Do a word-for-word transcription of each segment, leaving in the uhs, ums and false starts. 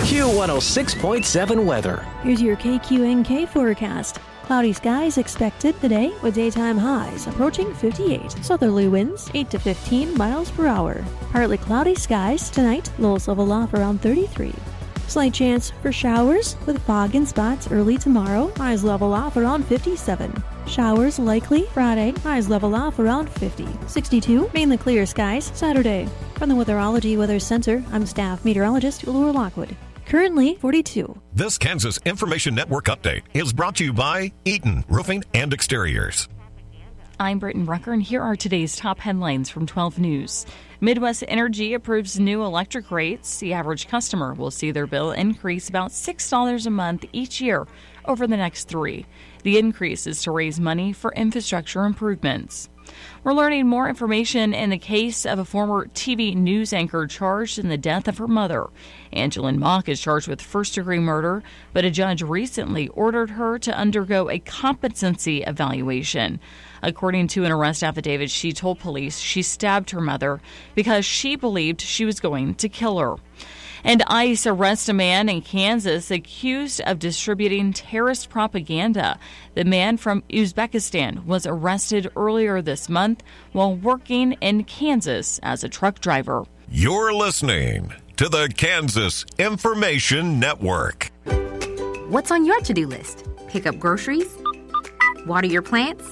Q one oh six point seven weather. Here's your K Q N K forecast. Cloudy skies expected today with daytime highs approaching fifty-eight. Southerly winds eight to fifteen miles per hour. Partly cloudy skies tonight, lows level off around thirty-three. Slight chance for showers with fog in spots early tomorrow, highs level off around fifty-seven. Showers likely Friday, highs level off around fifty. sixty-two, mainly clear skies Saturday. From the Weatherology Weather Center, I'm staff meteorologist Laura Lockwood. Currently forty-two. This Kansas Information Network update is brought to you by Eaton Roofing and Exteriors. I'm Britton Rucker, and here are today's top headlines from twelve News. Midwest Energy approves new electric rates. The average customer will see their bill increase about six dollars a month each year over the next three. The increase is to raise money for infrastructure improvements. We're learning more information in the case of a former T V news anchor charged in the death of her mother. Angelyn Mock is charged with first-degree murder, but a judge recently ordered her to undergo a competency evaluation. According to an arrest affidavit, she told police she stabbed her mother because she believed she was going to kill her. And ICE arrests a man in Kansas accused of distributing terrorist propaganda. The man from Uzbekistan was arrested earlier this month while working in Kansas as a truck driver. You're listening to the Kansas Information Network. What's on your to-do list? Pick up groceries? Water your plants?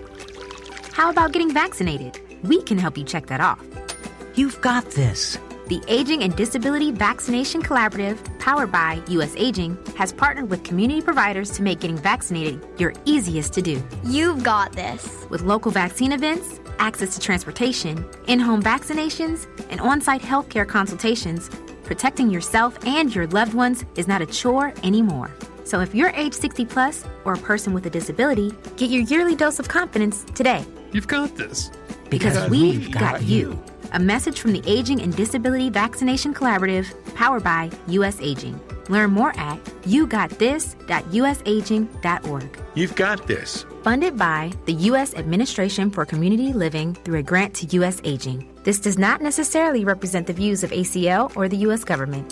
How about getting vaccinated? We can help you check that off. You've got this. The Aging and Disability Vaccination Collaborative, powered by U S Aging, has partnered with community providers to make getting vaccinated your easiest to do. You've got this. With local vaccine events, access to transportation, in-home vaccinations, and on-site healthcare consultations, protecting yourself and your loved ones is not a chore anymore. So if you're age sixty plus or a person with a disability, get your yearly dose of confidence today. You've got this. Because, because we've, we've got, got you. you. A message from the Aging and Disability Vaccination Collaborative, powered by U S Aging. Learn more at you got this dot u s aging dot org. You've got this. Funded by the U S Administration for Community Living through a grant to U S Aging. This does not necessarily represent the views of A C L or the U S government.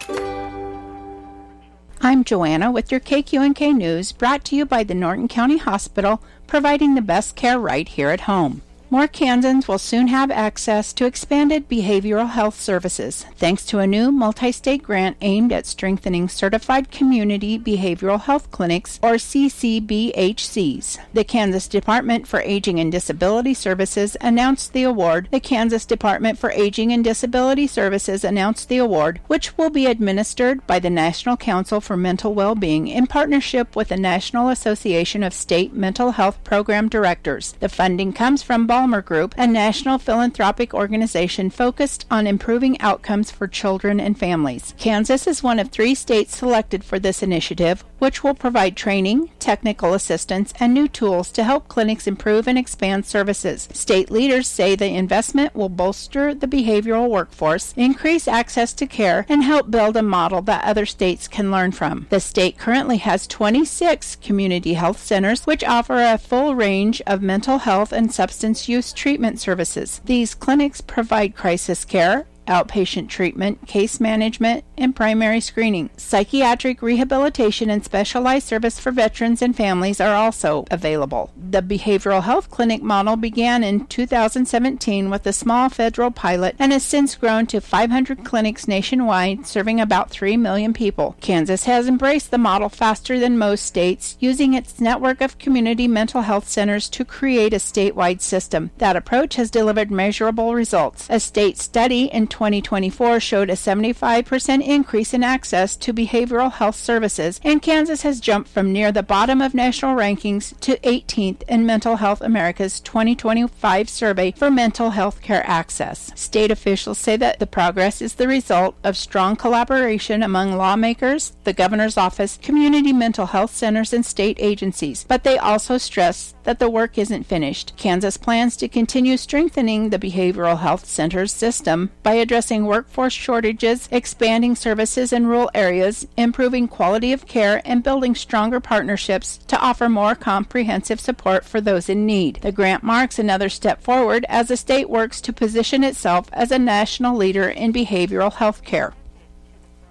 I'm Joanna with your K Q N K News, brought to you by the Norton County Hospital, providing the best care right here at home. More Kansans will soon have access to expanded behavioral health services, thanks to a new multi-state grant aimed at strengthening certified community behavioral health clinics, or C C B H Cs. The Kansas Department for Aging and Disability Services announced the award. The Kansas Department for Aging and Disability Services announced the award, which will be administered by the National Council for Mental Well-Being in partnership with the National Association of State Mental Health Program Directors. The funding comes from Balmer Group, a national philanthropic organization focused on improving outcomes for children and families. Kansas is one of three states selected for this initiative, which will provide training, technical assistance, and new tools to help clinics improve and expand services. State leaders say the investment will bolster the behavioral workforce, increase access to care, and help build a model that other states can learn from. The state currently has twenty-six community health centers, which offer a full range of mental health and substance use treatment services. These clinics provide crisis care, outpatient treatment, case management, and primary screening. Psychiatric rehabilitation and specialized service for veterans and families are also available. The behavioral health clinic model began in two thousand seventeen with a small federal pilot and has since grown to five hundred clinics nationwide, serving about three million people. Kansas has embraced the model faster than most states, using its network of community mental health centers to create a statewide system. That approach has delivered measurable results. A state study in twenty twenty-four showed a seventy-five percent increase in access to behavioral health services, and Kansas has jumped from near the bottom of national rankings to eighteenth in Mental Health America's twenty twenty-five survey for mental health care access. State officials say that the progress is the result of strong collaboration among lawmakers, the governor's office, community mental health centers, and state agencies, but they also stress that the work isn't finished. Kansas plans to continue strengthening the behavioral health centers system by addressing workforce shortages, expanding services in rural areas, improving quality of care, and building stronger partnerships to offer more comprehensive support for those in need. The grant marks another step forward as the state works to position itself as a national leader in behavioral health care.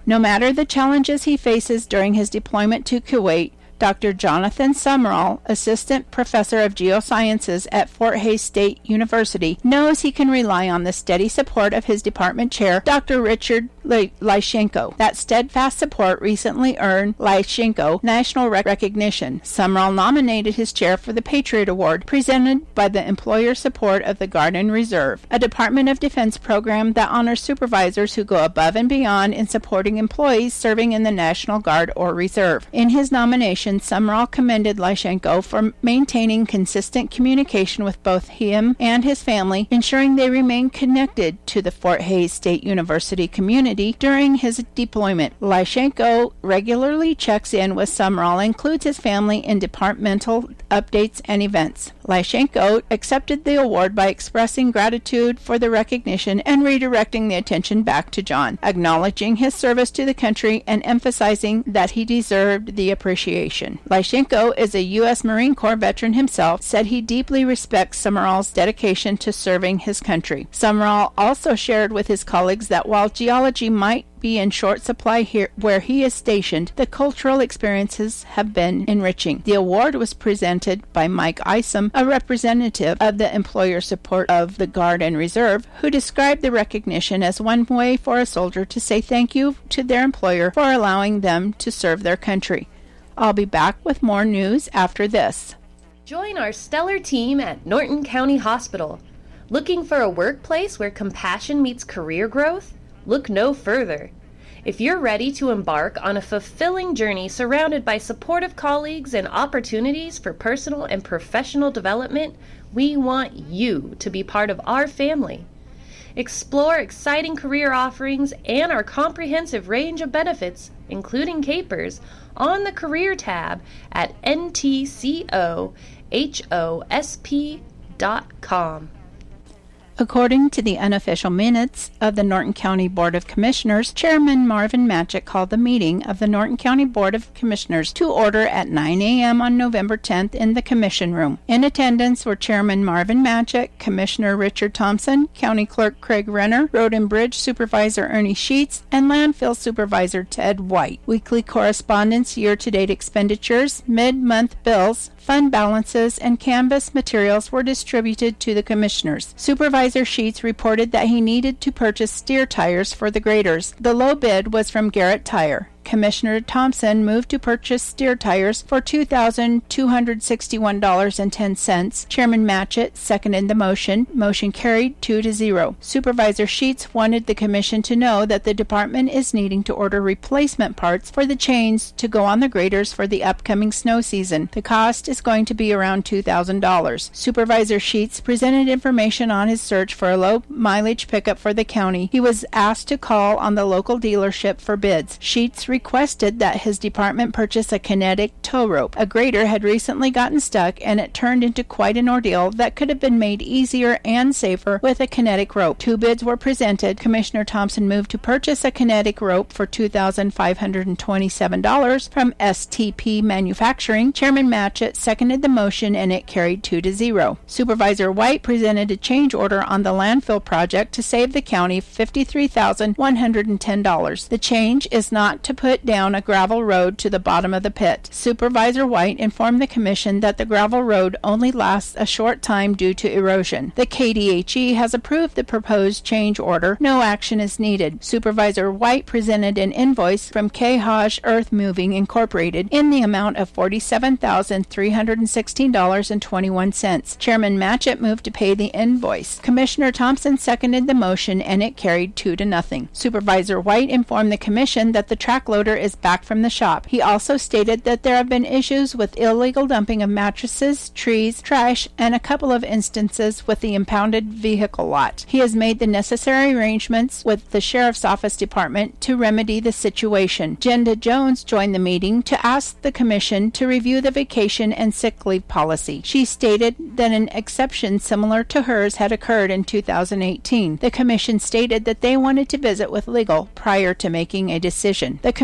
No matter the challenges he faces during his deployment to Kuwait, Doctor Jonathan Sumrall, Assistant Professor of Geosciences at Fort Hays State University, knows he can rely on the steady support of his department chair, Doctor Richard Lyshenko. That steadfast support recently earned Lyshenko national rec- recognition. Sumrall nominated his chair for the Patriot Award, presented by the employer support of the Guard and Reserve, a Department of Defense program that honors supervisors who go above and beyond in supporting employees serving in the National Guard or Reserve. In his nomination, Sumrall commended Lyshenko for maintaining consistent communication with both him and his family, ensuring they remain connected to the Fort Hays State University community during his deployment. Lyshenko regularly checks in with Sumrall and includes his family in departmental updates and events. Lyshenko accepted the award by expressing gratitude for the recognition and redirecting the attention back to John, acknowledging his service to the country and emphasizing that he deserved the appreciation. Lyshenko is a U S Marine Corps veteran himself, said he deeply respects Sumrall's dedication to serving his country. Sumrall also shared with his colleagues that while geology might be in short supply here where he is stationed, the cultural experiences have been enriching. The award was presented by Mike Isom, a representative of the employer support of the Guard and Reserve, who described the recognition as one way for a soldier to say thank you to their employer for allowing them to serve their country. I'll be back with more news after this. Join our stellar team at Norton County Hospital. Looking for a workplace where compassion meets career growth? Look no further. If you're ready to embark on a fulfilling journey surrounded by supportive colleagues and opportunities for personal and professional development, we want you to be part of our family. Explore exciting career offerings and our comprehensive range of benefits, including capers, on the Career tab at N T C O H O S P dot com. According to the unofficial minutes of the Norton County Board of Commissioners, Chairman Marvin Matchett called the meeting of the Norton County Board of Commissioners to order at nine a.m. on November tenth in the Commission Room. In attendance were Chairman Marvin Matchett, Commissioner Richard Thompson, County Clerk Craig Renner, Road and Bridge Supervisor Ernie Sheets, and Landfill Supervisor Ted White. Weekly correspondence, year-to-date expenditures, mid-month bills, fund balances, and canvas materials were distributed to the commissioners. Supervisor Sheets reported that he needed to purchase steer tires for the graders. The low bid was from Garrett Tire. Commissioner Thompson moved to purchase steer tires for two thousand two hundred sixty-one dollars and ten cents. Chairman Matchett seconded the motion. Motion carried two to zero. Supervisor Sheets wanted the commission to know that the department is needing to order replacement parts for the chains to go on the graders for the upcoming snow season. The cost is going to be around two thousand dollars. Supervisor Sheets presented information on his search for a low mileage pickup for the county. He was asked to call on the local dealership for bids. Sheets requested that his department purchase a kinetic tow rope. A grader had recently gotten stuck, and it turned into quite an ordeal that could have been made easier and safer with a kinetic rope. Two bids were presented. Commissioner Thompson moved to purchase a kinetic rope for two thousand five hundred twenty-seven dollars from S T P Manufacturing. Chairman Matchett seconded the motion, and it carried two to zero. Supervisor White presented a change order on the landfill project to save the county fifty-three thousand one hundred ten dollars. The change is not to put down a gravel road to the bottom of the pit. Supervisor White informed the commission that the gravel road only lasts a short time due to erosion. The K D H E has approved the proposed change order. No action is needed. Supervisor White presented an invoice from K. Hodge Earth Moving Incorporated in the amount of forty-seven thousand three hundred sixteen dollars and twenty-one cents. Chairman Matchett moved to pay the invoice. Commissioner Thompson seconded the motion, and it carried two to nothing. Supervisor White informed the commission that the track loader is back from the shop. He also stated that there have been issues with illegal dumping of mattresses, trees, trash, and a couple of instances with the impounded vehicle lot. He has made the necessary arrangements with the Sheriff's Office Department to remedy the situation. Jenda Jones joined the meeting to ask the Commission to review the vacation and sick leave policy. She stated that an exception similar to hers had occurred in two thousand eighteen. The Commission stated that they wanted to visit with legal prior to making a decision. The Commission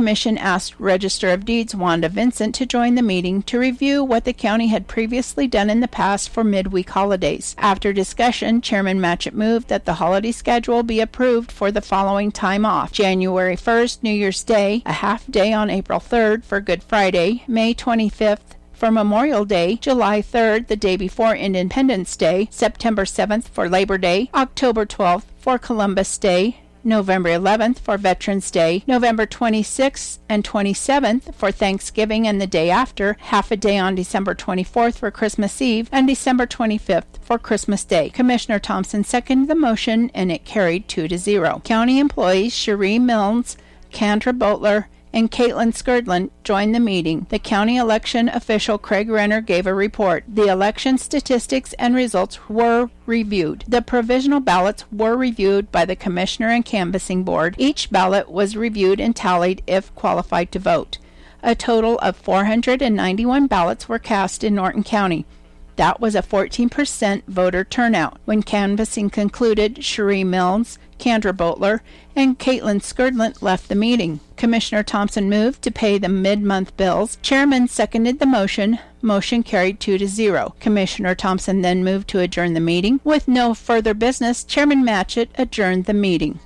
Commission asked Register of Deeds Wanda Vincent to join the meeting to review what the county had previously done in the past for midweek holidays. After discussion, Chairman Matchett moved that the holiday schedule be approved for the following time off: January first, New Year's Day, a half day on April third for Good Friday, May twenty-fifth for Memorial Day, July third, the day before Independence Day, September seventh for Labor Day, October twelfth for Columbus Day, November eleventh for Veterans Day, November twenty-sixth and twenty-seventh for Thanksgiving and the day after, half a day on December twenty-fourth for Christmas Eve, and December twenty-fifth for Christmas Day. Commissioner Thompson seconded the motion, and it carried two to zero. County employees Cherie Milnes, Kendra Butler, and Caitlin Skurdland joined the meeting. The county election official Craig Renner gave a report. The election statistics and results were reviewed. The provisional ballots were reviewed by the Commissioner and Canvassing Board. Each ballot was reviewed and tallied if qualified to vote. A total of four hundred ninety-one ballots were cast in Norton County. That was a fourteen percent voter turnout. When canvassing concluded, Cherie Milnes, Kendra Butler, and Caitlin Skurdland left the meeting. Commissioner Thompson moved to pay the mid-month bills. Chairman seconded the motion. Motion carried two to zero. Commissioner Thompson then moved to adjourn the meeting. With no further business, Chairman Matchett adjourned the meeting.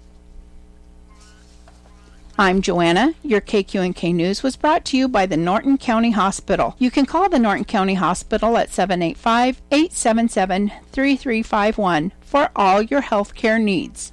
I'm Joanna. Your K Q and K News was brought to you by the Norton County Hospital. You can call the Norton County Hospital at seven eight five, eight seven seven, three three five one for all your health care needs.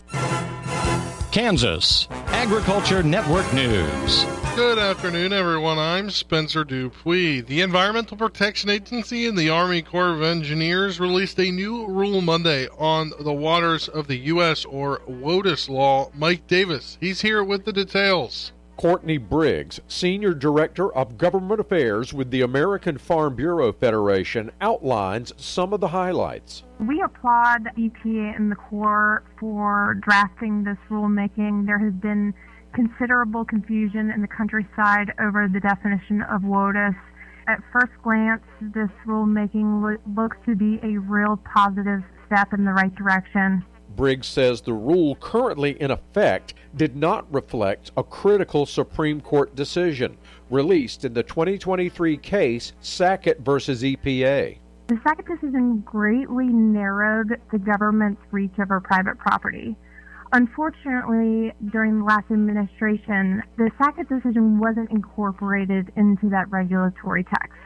Kansas Agriculture Network News. Good afternoon, everyone. I'm Spencer Dupuis. The Environmental Protection Agency and the Army Corps of Engineers released a new rule Monday on the waters of the U S or WOTUS law. Mike Davis, he's here with the details. Courtney Briggs, Senior Director of Government Affairs with the American Farm Bureau Federation, outlines some of the highlights. We applaud E P A and the Corps for drafting this rulemaking. There has been considerable confusion in the countryside over the definition of WOTUS. At first glance, this rulemaking lo- looks to be a real positive step in the right direction. Briggs says the rule currently in effect did not reflect a critical Supreme Court decision released in the twenty twenty-three case Sackett versus E P A. The Sackett decision greatly narrowed the government's reach over private property. Unfortunately, during the last administration, the Sackett decision wasn't incorporated into that regulatory text.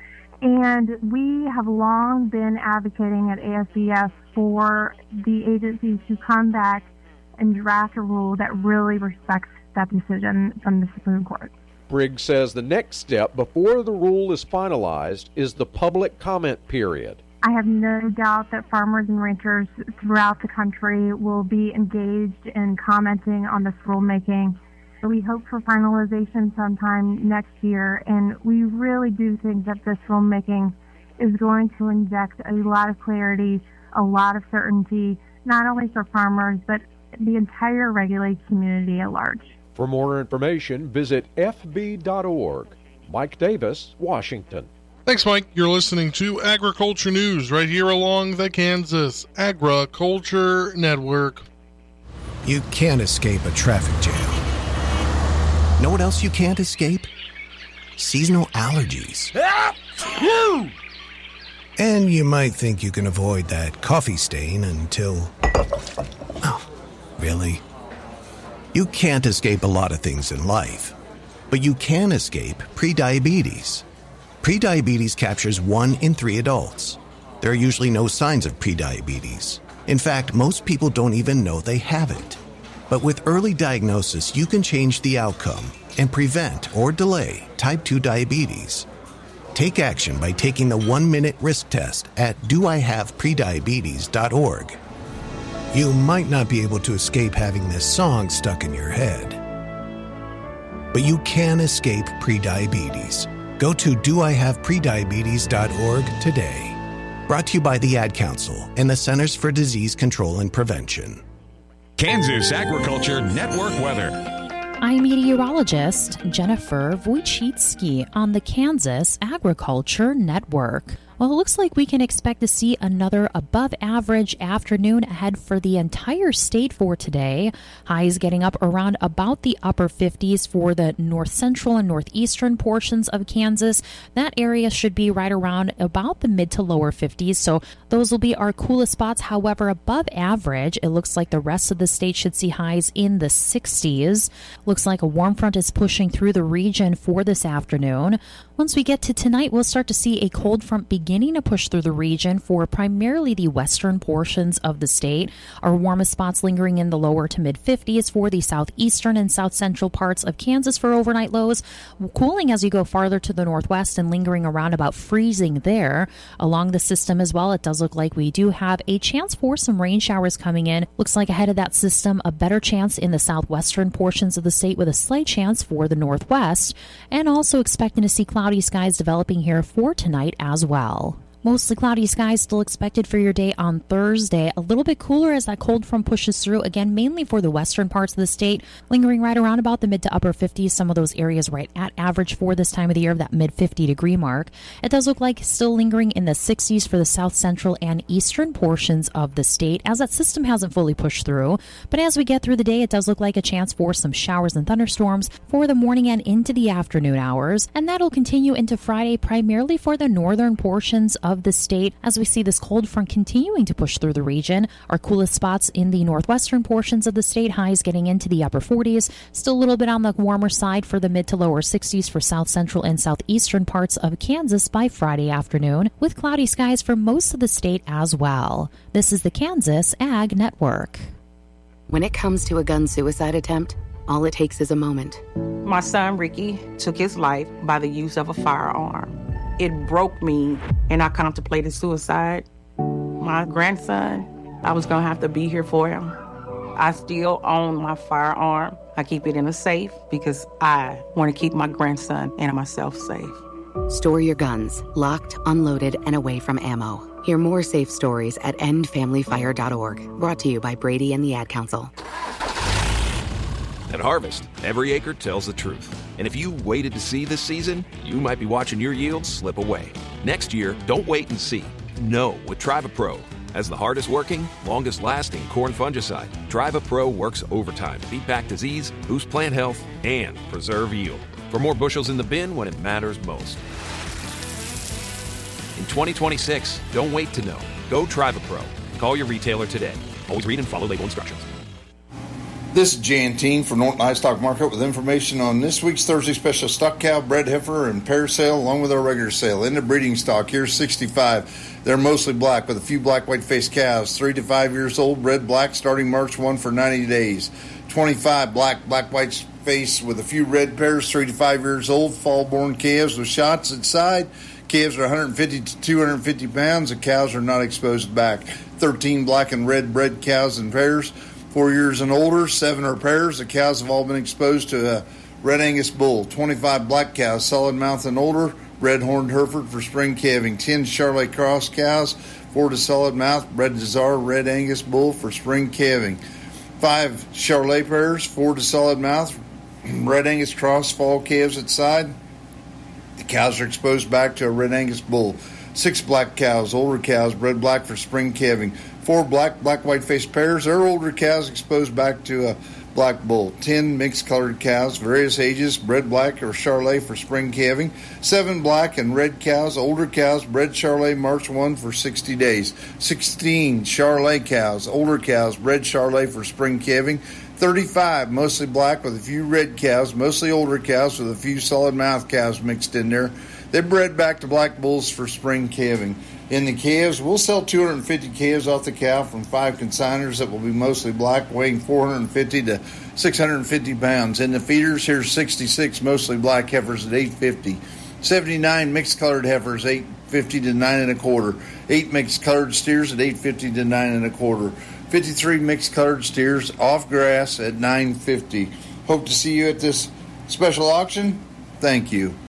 And we have long been advocating at A S B F for the agency to come back and draft a rule that really respects that decision from the Supreme Court. Briggs says the next step before the rule is finalized is the public comment period. I have no doubt that farmers and ranchers throughout the country will be engaged in commenting on this rulemaking. We hope for finalization sometime next year, and we really do think that this rulemaking is going to inject a lot of clarity, a lot of certainty, not only for farmers, but the entire regulated community at large. For more information, visit f b dot org. Mike Davis, Washington. Thanks, Mike. You're listening to Agriculture News right here along the Kansas Agriculture Network. You can't escape a traffic jam. Know what else you can't escape? Seasonal allergies. And you might think you can avoid that coffee stain until... Oh, really? You can't escape a lot of things in life, but you can escape prediabetes. Prediabetes captures one in three adults. There are usually no signs of prediabetes. In fact, most people don't even know they have it. But with early diagnosis, you can change the outcome and prevent or delay type two diabetes. Take action by taking the one-minute risk test at do I have prediabetes dot org. You might not be able to escape having this song stuck in your head, but you can escape prediabetes. Go to do I have prediabetes dot org today. Brought to you by the Ad Council and the Centers for Disease Control and Prevention. Kansas Agriculture Network weather. I'm meteorologist Jennifer Wojcicki on the Kansas Agriculture Network. Well, it looks like we can expect to see another above average afternoon ahead for the entire state for today. Highs getting up around about the upper fifties for the north central and northeastern portions of Kansas. That area should be right around about the mid to lower fifties. So those will be our coolest spots. However, above average, it looks like the rest of the state should see highs in the sixties. Looks like a warm front is pushing through the region for this afternoon. Once we get to tonight, we'll start to see a cold front beginning to push through the region for primarily the western portions of the state. Our warmest spots lingering in the lower to mid fifties for the southeastern and south central parts of Kansas for overnight lows. Cooling as you go farther to the northwest and lingering around about freezing there. Along the system as well, it does look like we do have a chance for some rain showers coming in. Looks like ahead of that system, a better chance in the southwestern portions of the state with a slight chance for the northwest. And also expecting to see clouds skies developing here for tonight as well. Mostly cloudy skies still expected for your day on Thursday. A little bit cooler as that cold front pushes through, again, mainly for the western parts of the state, lingering right around about the mid to upper fifties. Some of those areas right at average for this time of the year, that mid fifty degree mark. It does look like still lingering in the sixties for the south central and eastern portions of the state, as that system hasn't fully pushed through. But as we get through the day, it does look like a chance for some showers and thunderstorms for the morning and into the afternoon hours. And that'll continue into Friday, primarily for the northern portions of of the state as we see this cold front continuing to push through the region. Our coolest spots in the northwestern portions of the state, highs getting into the upper forties. Still a little bit on the warmer side for the mid to lower sixties for south central and southeastern parts of Kansas by Friday afternoon, with cloudy skies for most of the state as well. This is the Kansas Ag Network. When it comes to a gun suicide attempt, all it takes is a moment. My son Ricky took his life by the use of a firearm. It broke me, and I contemplated suicide. My grandson, I was going to have to be here for him. I still own my firearm. I keep it in a safe because I want to keep my grandson and myself safe. Store your guns, locked, unloaded, and away from ammo. Hear more safe stories at end family fire dot org. Brought to you by Brady and the Ad Council. At Harvest, every acre tells the truth. And if you waited to see this season, you might be watching your yields slip away. Next year, don't wait and see. Know with TrivaPro. As the hardest working, longest lasting corn fungicide, TrivaPro works overtime to beat back disease, boost plant health, and preserve yield. For more bushels in the bin when it matters most. In twenty twenty-six, don't wait to know. Go TrivaPro. Call your retailer today. Always read and follow label instructions. This is Jan Teen for Norton Livestock Market with information on this week's Thursday special stock cow, bred heifer, and pair sale, along with our regular sale. In the breeding stock, here's sixty-five. They're mostly black with a few black white-faced calves, three to five years old, bred black, starting March first for ninety days. twenty-five black, black white face with a few red pairs, three to five years old, fall-born calves with shots inside. Calves are one hundred fifty to two hundred fifty pounds. The cows are not exposed back. thirteen black and red bred cows in pairs. Four years and older, seven are pairs. The cows have all been exposed to a Red Angus bull. twenty-five black cows, solid mouth and older, red horned Hereford for spring calving. ten Charolais cross cows, four to solid mouth, red Desire, Red Angus bull for spring calving. Five Charolais pairs, four to solid mouth, Red Angus cross fall calves at side. The cows are exposed back to a Red Angus bull. Six black cows, older cows, bred black for spring calving. Four black, black white-faced pairs. They're older cows exposed back to a black bull. Ten mixed-colored cows, various ages, bred black or Charolais for spring calving. Seven black and red cows, older cows, bred Charolais March first for sixty days. Sixteen Charolais cows, older cows, bred Charolais for spring calving. Thirty-five mostly black with a few red cows, mostly older cows with a few solid mouth cows mixed in there. They're bred back to black bulls for spring calving. In the calves, we'll sell two hundred fifty calves off the cow from five consigners that will be mostly black, weighing four hundred fifty to six hundred fifty pounds. In the feeders, here's sixty-six mostly black heifers at eight fifty. seventy-nine mixed colored heifers, eight fifty to nine and a quarter. Eight mixed colored steers at eight fifty to nine and a quarter. fifty-three mixed colored steers off grass at nine fifty. Hope to see you at this special auction. Thank you.